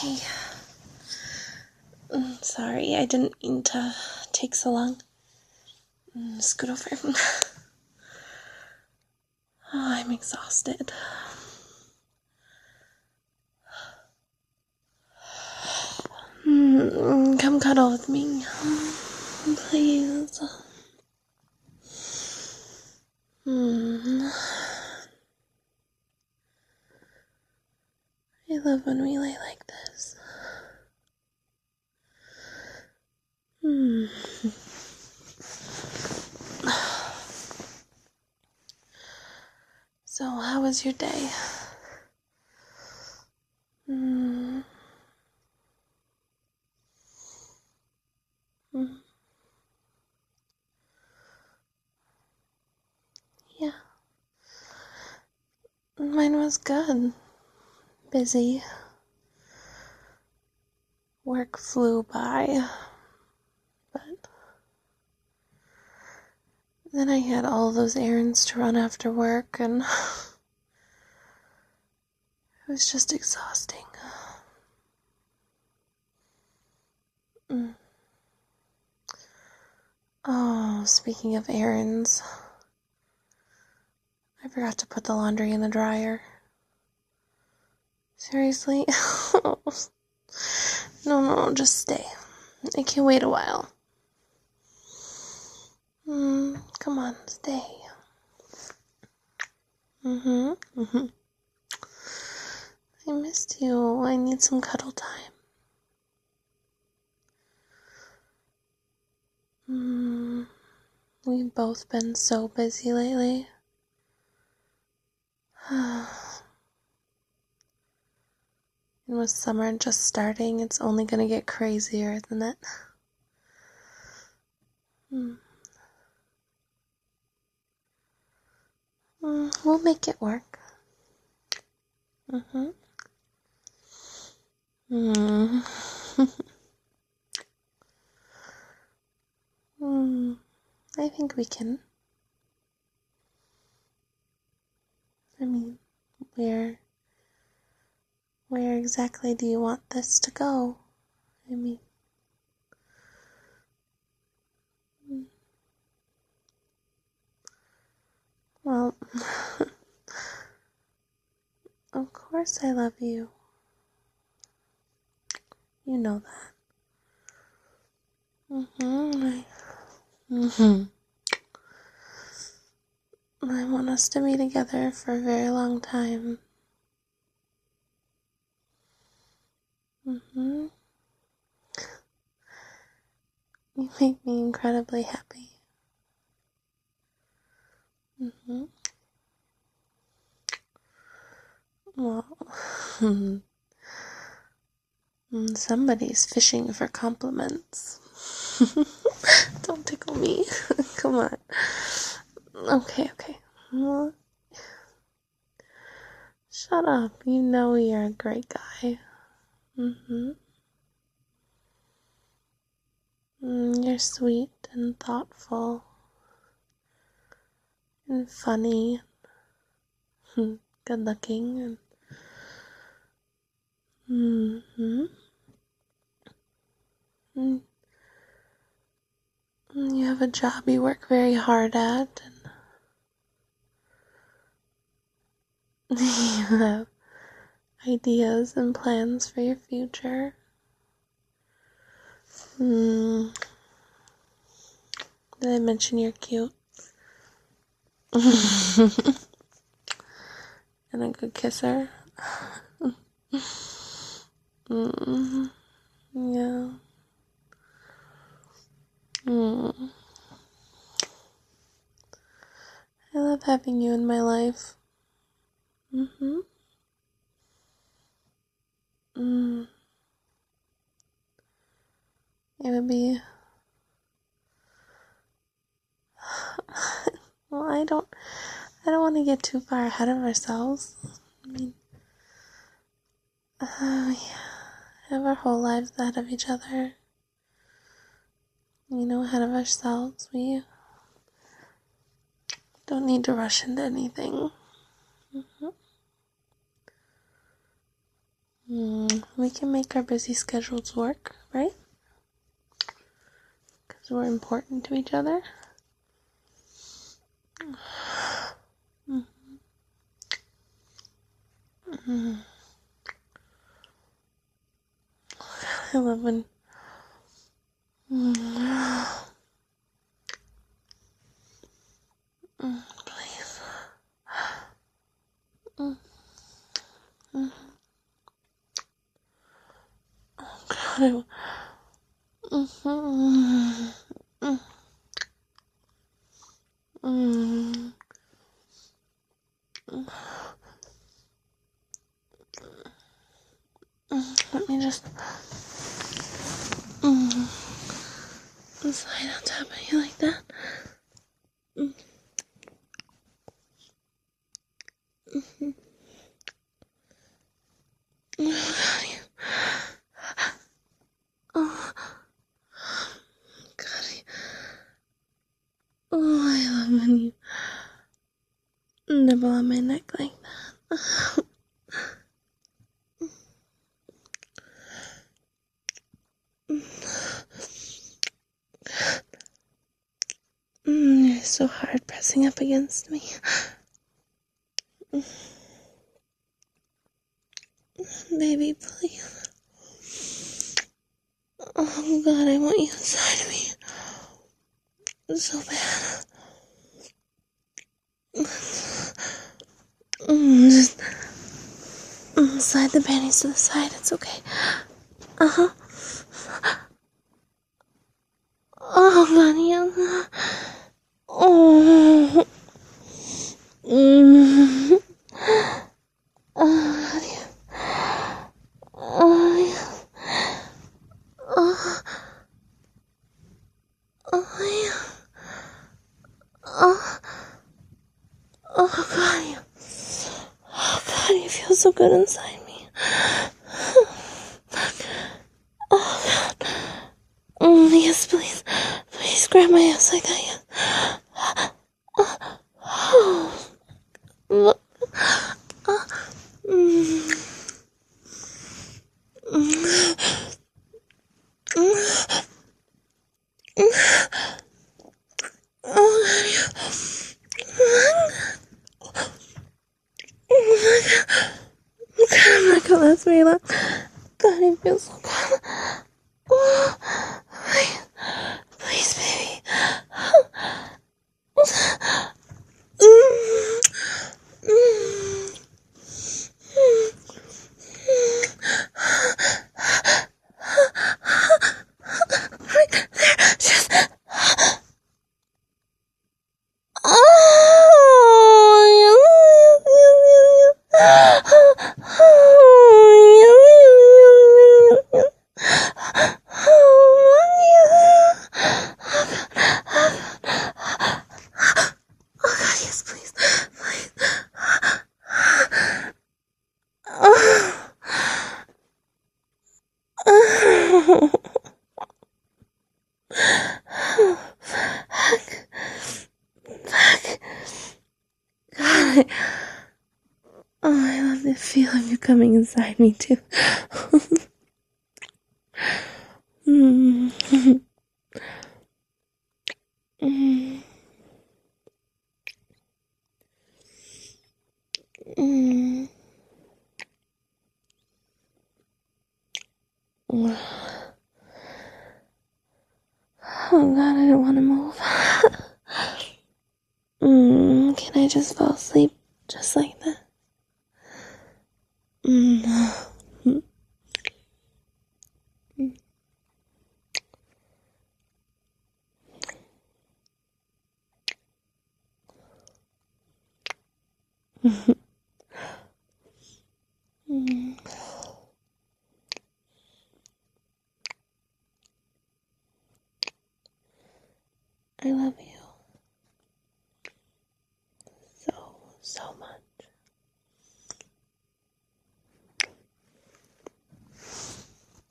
Hey. Sorry, I didn't mean to take so long. Scoot over. I'm exhausted. Come cuddle with me. Please. I love when we lay like this. So, how was your day? Yeah. Mine was good. Busy. Work flew by. But then I had all those errands to run after work, and it was just exhausting. Oh, speaking of errands, I forgot to put the laundry in the dryer. Seriously? No, just stay. I can wait a while. Come on, stay. I missed you. I need some cuddle time. We've both been so busy lately. And with summer just starting, it's only gonna get crazier, isn't it? We'll make it work. I think we can. I mean, where exactly do you want this to go? I mean, well, of course I love you. You know that. I want us to be together for a very long time. You make me incredibly happy. Well, somebody's fishing for compliments. Don't tickle me. Come on. Okay. Well, shut up. You know you're a great guy. You're sweet and thoughtful and funny, good looking, and you have a job you work very hard at, and you have ideas and plans for your future. Did I mention you're cute? And a good kisser? Yeah. I love having you in my life. It would be... Well, I don't want to get too far ahead of ourselves. I mean, we have our whole lives ahead of each other. Ahead of ourselves. We don't need to rush into anything. we can make our busy schedules work, right? Because we're important to each other. I love when please. Oh God. Let me just slide on top of you like that. Oh, God. Oh, I love when you nibble on my neck like that. You're so hard pressing up against me. Baby, please. Oh, God, I want you inside of me. So bad. Just slide the panties to the side. It's okay. Uh-huh. Oh, honey. Oh. Honey. Oh, yeah. Oh. Oh, yeah. Oh. Oh, God. Oh, God, you feel so good inside me. Oh, God. Yes, please. Please grab my ass like that, yeah. I'm not gonna last very long. God, it feels so good. Please, baby. God, I love the feel of you coming inside me too. Oh, God, I don't want to move. Can I just fall asleep just like that? I love you.